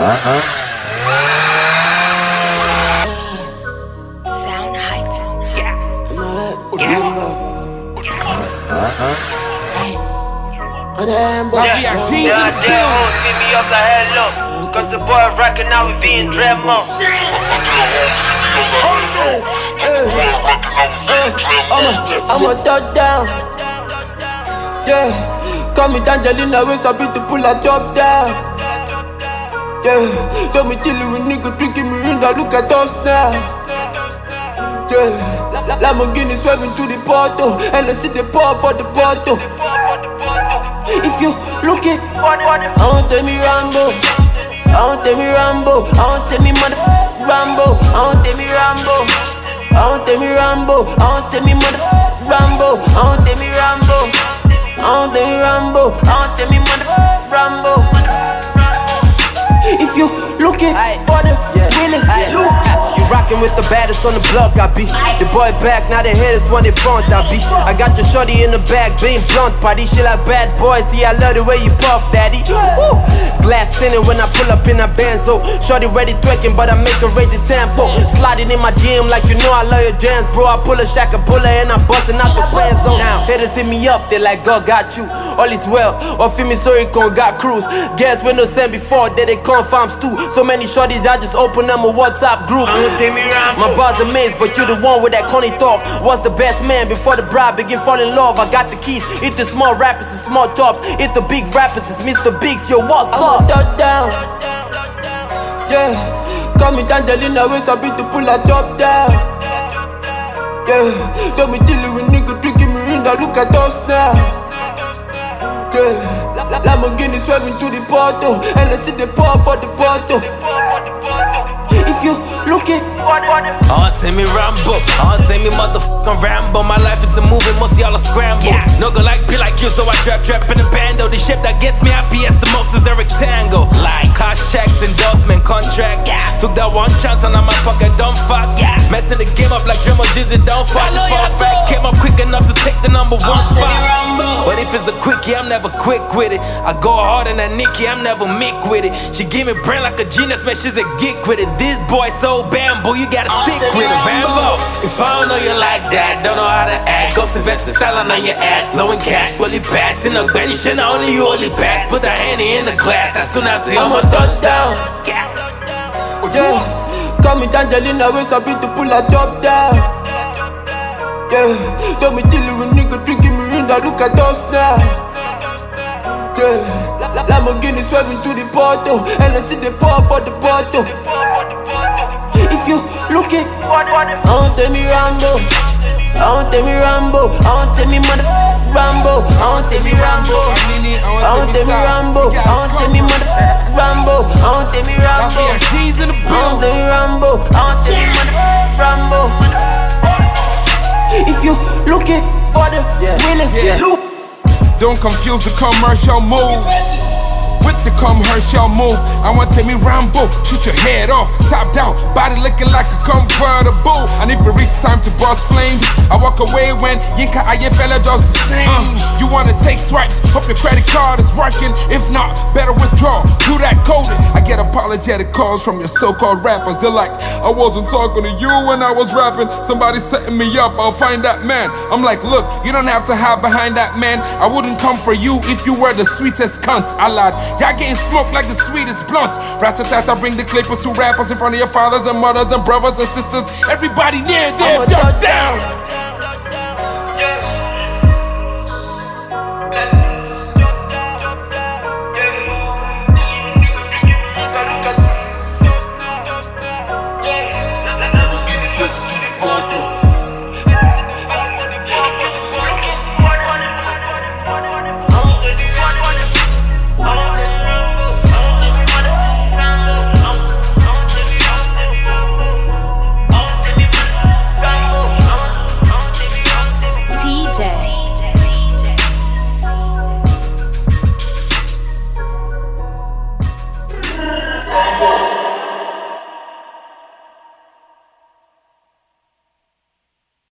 Sound heights. Hit me up like hello. Cause the boy rockin' out with V and Dremo. I'm a touchdown. Yeah, call me Angelina, we sabi to pull a top down. Yeah, so me chillin' with nigga tricking me in, now look at us now. Yeah, Lamborghini swerving to the portal, and I see the pour for the bottle. If you look it, I don't tell me Rambo. I don't tell me Rambo. I don't tell me motherfucker Rambo. I don't tell me Rambo. I don't tell me Rambo. I don't tell me motherfucker Rambo. I don't tell me Rambo. I don't tell me Rambo. I don't tell me motherfucker Rambo. If you looking for the realest, you rockin' with the baddest on the block, I be the boy back, now the haters want it front, I be. I got your shorty in the back, being blunt, party shit like bad boys. See, I love the way you puff, daddy. Woo. Glass tinted when I pull up in a Benzo. Shorty ready twerking, but I make her rate the tempo. Sliding in my DM like you know I love your dance, bro. I pull a shaka puller and I'm busting out the friend zone. Now haters hit me up, they like God got you. All is well, or feel me sorry, con got cruise. Gas window sent before that they confirm stew. So many shorties, I just open them a WhatsApp group. My bars amazed, but you the one with that corny talk. Was the best man before the bride begin fall in love. I got the keys, it the small rappers and small tops. It the big rappers, it's Mr. Biggs, yo, what's up? I'm a touchdown. Yeah, call me Angelina, we sabi to pull a top down. Yeah, so me chillin' with nigga tricking me in, now look at us now. Yeah, Lamborghini swerving to the portal, and I see the pour for the bottle. If you looking, I don't tell me Rambo. I don't tell me motherfucking Rambo. My life is a movie, most y'all are scramble. No go like be like you, so I trap in the bando. The shit that gets me happy as the most is a rectangle. Like cash checks, endorsement, contract. Took that one chance and now my pocket don't fat. Messing the game up like Dremo Jizzy, don't fight. This for a fact, came up quick enough to take the #1 spot. But if it's a quickie, I'm never quick with it. I go harder than Nicki, I'm never mick with it. She give me brain like a genius, man, she's a geek with it. This boy so bamboo, you gotta stick with it, Rambo. If I don't know you like that, don't know how to act. Go Sylvester styling on your ass, blowing cash, fully pass. In a granny shit, not only you only pass. Put that Henny in the glass, as soon as I'm a touchdown. Yeah, call me Angelina, we sabi to pull a top down. Yeah, so me chillin' with nigga tricking me in, now look at us now. Yeah, Lamborghini swerving to the portal, and I see the pour for the bottle. If you looking, I don't tell me Rambo. I don't tell me Rambo. I don't tell me motherfucker Rambo. I don't tell me Rambo. I don't tell me Rambo. I don't tell me motherfucker Rambo. I don't tell me Rambo. I don't tell me Rambo. I don't tell me motherfucker Rambo. If you looking for the realest, look. Don't confuse the commercial move with the commercial move. I want to tell me Rambo, shoot your head off, top down, body looking like a convertible. And if it reach time to bust flames, I walk away when Yinka Ayefele does the same. You wanna take swipes, hope your credit card is working. If not, better withdraw, do that coding. I get apologetic calls from your so-called rappers. They're like, I wasn't talking to you when I was rapping. Somebody setting me up, I'll find that man. I'm like, look, you don't have to hide behind that man. I wouldn't come for you if you were the sweetest cunt. I lied. Y'all getting smoked like the sweetest blunts. Rat-a-tat, I bring the clippers to rappers in front of your fathers and mothers and brothers and sisters. Everybody near there, duck down.